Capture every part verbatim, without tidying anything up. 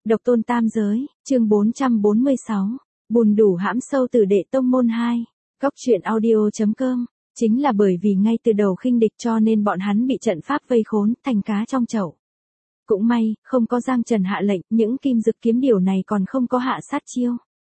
Độc tôn tam giới, chương bốn trăm bốn mươi sáu. Bùn đủ hãm sâu tử đệ tông môn hai. Góc truyện audio chấm com. Chính là bởi vì ngay từ đầu khinh địch cho nên bọn hắn bị trận pháp vây khốn, thành cá trong chậu. Cũng may, không có Giang Trần hạ lệnh, những kim dực kiếm điểu này còn không có hạ sát chiêu.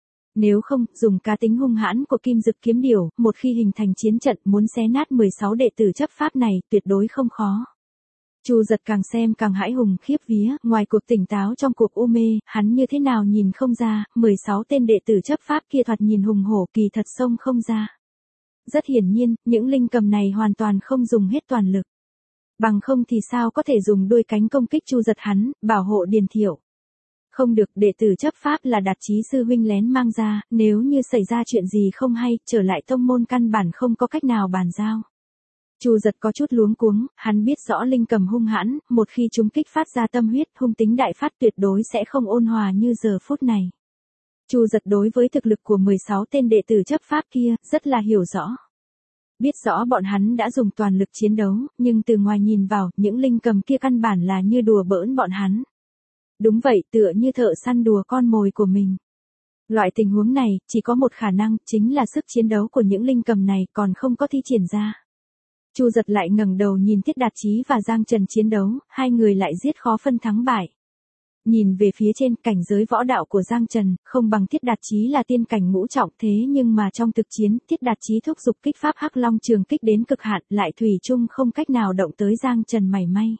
Nếu không, dùng cá tính hung hãn của kim dực kiếm điểu, một khi hình thành chiến trận muốn xé nát mười sáu đệ tử chấp pháp này, tuyệt đối không khó. Chu Giật càng xem càng hãi hùng khiếp vía, ngoài cuộc tỉnh táo trong cuộc u mê, hắn như thế nào nhìn không ra, mười sáu tên đệ tử chấp pháp kia thoạt nhìn hùng hổ, kỳ thật xông không ra. Rất hiển nhiên, những linh cầm này hoàn toàn không dùng hết toàn lực. Bằng không thì sao có thể dùng đuôi cánh công kích Chu Giật hắn, bảo hộ Điền Thiệu. Không được, đệ tử chấp pháp là Đạt Chí sư huynh lén mang ra, nếu như xảy ra chuyện gì không hay, trở lại tông môn căn bản không có cách nào bàn giao. Chu Giật có chút luống cuống, hắn biết rõ linh cầm hung hãn, một khi chúng kích phát ra tâm huyết, hung tính đại phát tuyệt đối sẽ không ôn hòa như giờ phút này. Chu Giật đối với thực lực của mười sáu tên đệ tử chấp pháp kia, rất là hiểu rõ. Biết rõ bọn hắn đã dùng toàn lực chiến đấu, nhưng từ ngoài nhìn vào, những linh cầm kia căn bản là như đùa bỡn bọn hắn. Đúng vậy, tựa như thợ săn đùa con mồi của mình. Loại tình huống này, chỉ có một khả năng, chính là sức chiến đấu của những linh cầm này còn không có thi triển ra. Chu Giật lại ngẩng đầu nhìn Thiết Đạt Chí và Giang Trần chiến đấu, hai người lại giết khó phân thắng bại. Nhìn về phía trên, cảnh giới võ đạo của Giang Trần, không bằng Thiết Đạt Chí là tiên cảnh ngũ trọng, thế nhưng mà trong thực chiến, Thiết Đạt Chí thúc giục kích pháp Hắc Long Trường kích đến cực hạn, lại thủy chung không cách nào động tới Giang Trần mảy may.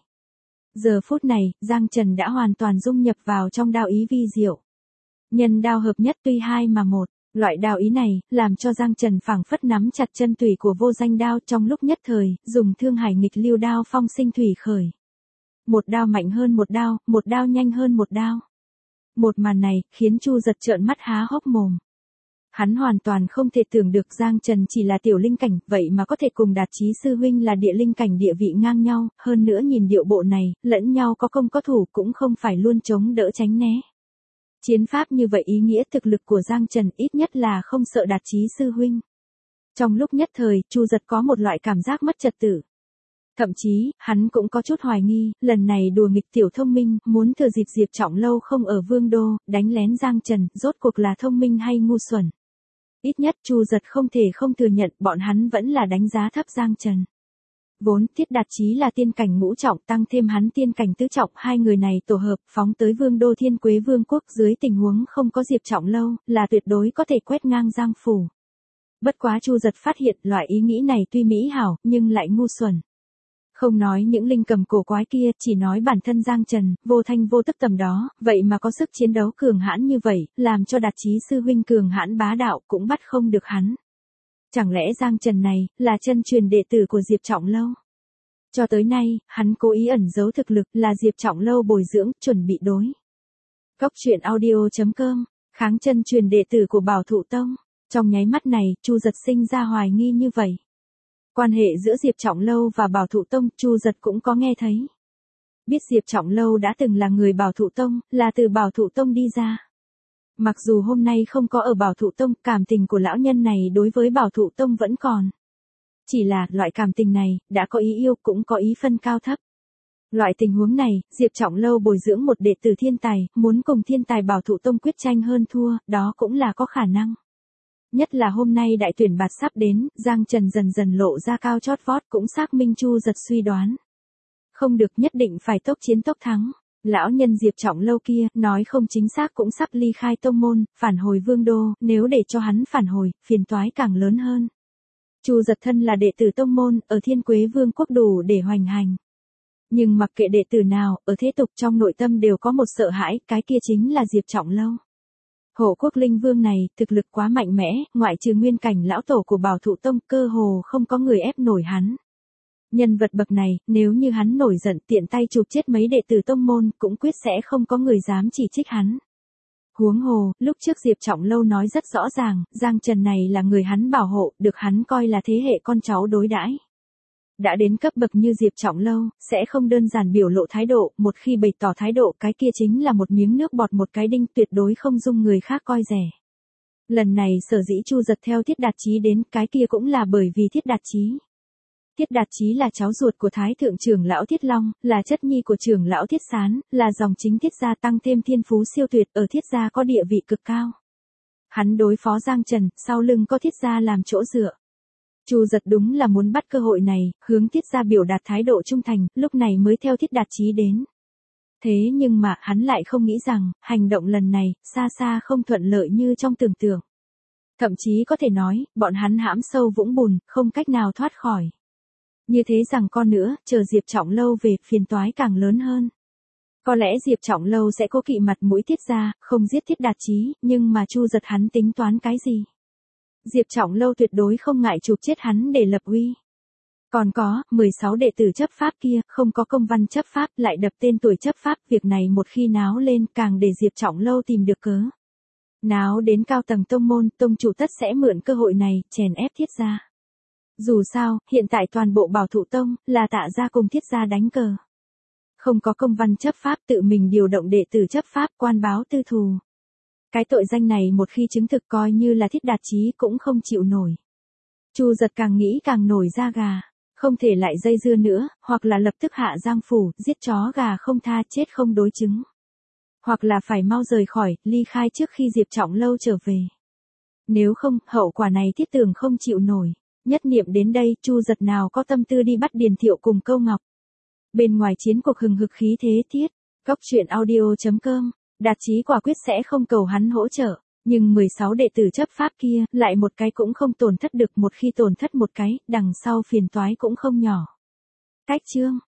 Giờ phút này, Giang Trần đã hoàn toàn dung nhập vào trong đao ý vi diệu. Nhân đao hợp nhất tuy hai mà một. Loại đao ý này, làm cho Giang Trần phảng phất nắm chặt chân tủy của vô danh đao trong lúc nhất thời, dùng thương hải nghịch lưu đao phong sinh thủy khởi. Một đao mạnh hơn một đao, một đao nhanh hơn một đao. Một màn này, khiến Chu Giật trợn mắt há hốc mồm. Hắn hoàn toàn không thể tưởng được Giang Trần chỉ là tiểu linh cảnh, vậy mà có thể cùng Đạt Chí sư huynh là địa linh cảnh địa vị ngang nhau, hơn nữa nhìn điệu bộ này, lẫn nhau có công có thủ cũng không phải luôn chống đỡ tránh né. Chiến pháp như vậy ý nghĩa thực lực của Giang Trần ít nhất là không sợ Đạt Chí sư huynh. Trong lúc nhất thời, Chu Giật có một loại cảm giác mất trật tự. Thậm chí, hắn cũng có chút hoài nghi, lần này đùa nghịch tiểu thông minh, muốn thừa dịp Diệp Trọng Lâu không ở Vương Đô, đánh lén Giang Trần, rốt cuộc là thông minh hay ngu xuẩn. Ít nhất Chu Giật không thể không thừa nhận bọn hắn vẫn là đánh giá thấp Giang Trần. Vốn Thiết Đạt Chí là tiên cảnh ngũ trọng tăng thêm hắn tiên cảnh tứ trọng, hai người này tổ hợp phóng tới Vương Đô Thiên Quế Vương quốc dưới tình huống không có Diệp Trọng Lâu, là tuyệt đối có thể quét ngang Giang phủ. Bất quá Chu Giật phát hiện loại ý nghĩ này tuy mỹ hảo, nhưng lại ngu xuẩn. Không nói những linh cầm cổ quái kia, chỉ nói bản thân Giang Trần, vô thanh vô tức tầm đó, vậy mà có sức chiến đấu cường hãn như vậy, làm cho Đạt Chí sư huynh cường hãn bá đạo cũng bắt không được hắn. Chẳng lẽ Giang Trần này, là chân truyền đệ tử của Diệp Trọng Lâu? Cho tới nay, hắn cố ý ẩn giấu thực lực là Diệp Trọng Lâu bồi dưỡng, chuẩn bị đối. Góc truyện audio chấm com, kháng chân truyền đệ tử của Bảo Thụ Tông. Trong nháy mắt này, Chu Giật sinh ra hoài nghi như vậy. Quan hệ giữa Diệp Trọng Lâu và Bảo Thụ Tông, Chu Giật cũng có nghe thấy. Biết Diệp Trọng Lâu đã từng là người Bảo Thụ Tông, là từ Bảo Thụ Tông đi ra. Mặc dù hôm nay không có ở Bảo Thụ Tông, cảm tình của lão nhân này đối với Bảo Thụ Tông vẫn còn. Chỉ là, loại cảm tình này, đã có ý yêu cũng có ý phân cao thấp. Loại tình huống này, Diệp Trọng Lâu bồi dưỡng một đệ tử thiên tài, muốn cùng thiên tài Bảo Thụ Tông quyết tranh hơn thua, đó cũng là có khả năng. Nhất là hôm nay đại tuyển bạt sắp đến, Giang Trần dần dần lộ ra cao chót vót cũng xác minh Chu Giật suy đoán. Không được, nhất định phải tốc chiến tốc thắng. Lão nhân Diệp Trọng Lâu kia, nói không chính xác cũng sắp ly khai tông môn, phản hồi Vương Đô, nếu để cho hắn phản hồi, phiền toái càng lớn hơn. Chu Giật thân là đệ tử tông môn, ở Thiên Quế Vương quốc đủ để hoành hành. Nhưng mặc kệ đệ tử nào, ở thế tục trong nội tâm đều có một sợ hãi, cái kia chính là Diệp Trọng Lâu. Hộ quốc linh vương này, thực lực quá mạnh mẽ, ngoại trừ nguyên cảnh lão tổ của Bảo Thụ Tông, cơ hồ không có người ép nổi hắn. Nhân vật bậc này, nếu như hắn nổi giận tiện tay chụp chết mấy đệ tử tông môn, cũng quyết sẽ không có người dám chỉ trích hắn. Huống hồ, lúc trước Diệp Trọng Lâu nói rất rõ ràng, Giang Trần này là người hắn bảo hộ, được hắn coi là thế hệ con cháu đối đãi. Đã đến cấp bậc như Diệp Trọng Lâu, sẽ không đơn giản biểu lộ thái độ, một khi bày tỏ thái độ cái kia chính là một miếng nước bọt một cái đinh, tuyệt đối không dung người khác coi rẻ. Lần này sở dĩ Chu Giật theo Thiết Đạt Chí đến, cái kia cũng là bởi vì Thiết Đạt Chí. Thiết Đạt Chí là cháu ruột của Thái thượng trưởng lão Thiết Long, là chất nhi của trưởng lão Thiết Sán, là dòng chính Thiết gia tăng thêm thiên phú siêu tuyệt, ở Thiết gia có địa vị cực cao. Hắn đối phó Giang Trần, sau lưng có Thiết gia làm chỗ dựa. Chu Giật đúng là muốn bắt cơ hội này, hướng Thiết gia biểu đạt thái độ trung thành, lúc này mới theo Thiết Đạt Chí đến. Thế nhưng mà, hắn lại không nghĩ rằng, hành động lần này, xa xa không thuận lợi như trong tưởng tượng. Thậm chí có thể nói, bọn hắn hãm sâu vũng bùn, không cách nào thoát khỏi. Như thế rằng con nữa, chờ Diệp Trọng Lâu về, phiền toái càng lớn hơn. Có lẽ Diệp Trọng Lâu sẽ cố kỵ mặt mũi Thiết gia, không giết Thiết Đạt Chí, nhưng mà Chu Giật hắn tính toán cái gì? Diệp Trọng Lâu tuyệt đối không ngại chụp chết hắn để lập uy. Còn có, mười sáu đệ tử chấp pháp kia, không có công văn chấp pháp, lại đập tên tuổi chấp pháp, việc này một khi náo lên, càng để Diệp Trọng Lâu tìm được cớ. Náo đến cao tầng tông môn, tông chủ tất sẽ mượn cơ hội này, chèn ép Thiết gia. Dù sao, hiện tại toàn bộ Bảo Thụ Tông, là Tạ gia cùng Thiết gia đánh cờ. Không có công văn chấp pháp, tự mình điều động đệ tử chấp pháp, quan báo tư thù. Cái tội danh này một khi chứng thực coi như là Thiết Đạt Chí cũng không chịu nổi. Chu Giật càng nghĩ càng nổi da gà, không thể lại dây dưa nữa, hoặc là lập tức hạ giang phủ, giết chó gà không tha, chết không đối chứng. Hoặc là phải mau rời khỏi, ly khai trước khi Diệp Trọng Lâu trở về. Nếu không, hậu quả này Thiết Tường không chịu nổi. Nhất niệm đến đây, Chu Giật nào có tâm tư đi bắt Điền Thiệu cùng Câu Ngọc. Bên ngoài chiến cuộc hừng hực khí thế thiết, Cóc truyện audio chấm com, Đạt Chí quả quyết sẽ không cầu hắn hỗ trợ, nhưng mười sáu đệ tử chấp pháp kia, lại một cái cũng không tổn thất được, một khi tổn thất một cái, đằng sau phiền toái cũng không nhỏ. Cách chương